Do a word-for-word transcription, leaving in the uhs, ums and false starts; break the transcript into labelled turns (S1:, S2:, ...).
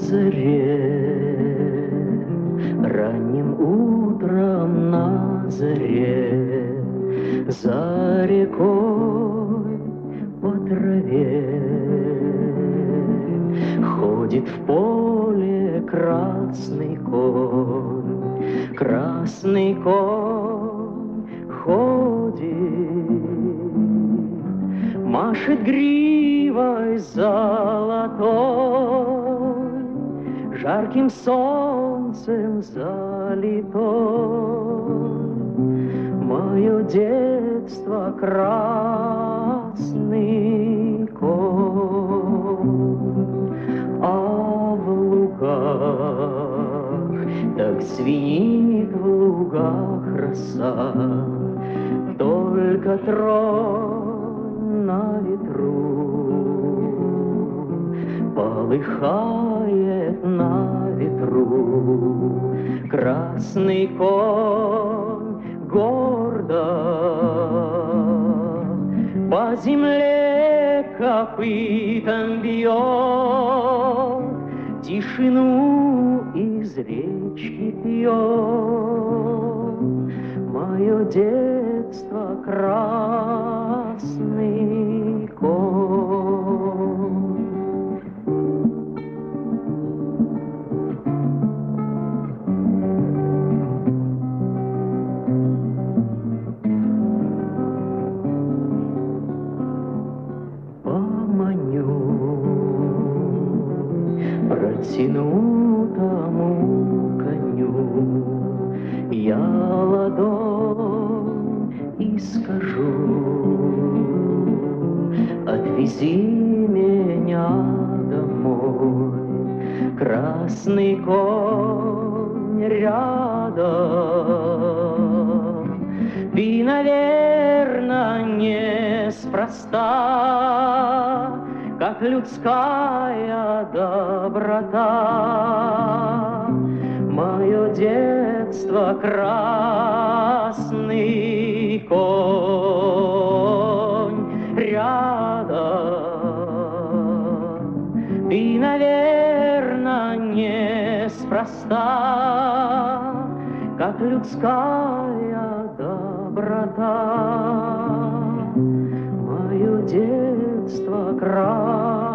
S1: заре, ранним утром на заре, за рекой по траве ходит в поле красный конь, красный конь ходит, машет гривой золотой, жарким солнцем залитой. Мое детство красный конь, а в лугах так звенит в лугах роса, только тронь на ветру, полыхает на ветру красный конь гордо, по земле копытом бьет, тишину из речки пьет. Мое детство красный конь. Протяну тому коню я ладонь и скажу: отвези меня домой, красный конь рядом. Ты, наверно, неспроста, как людская доброта, мое детство красный конь рядом. Ты, наверно, неспроста, как людская доброта, мое детство красный.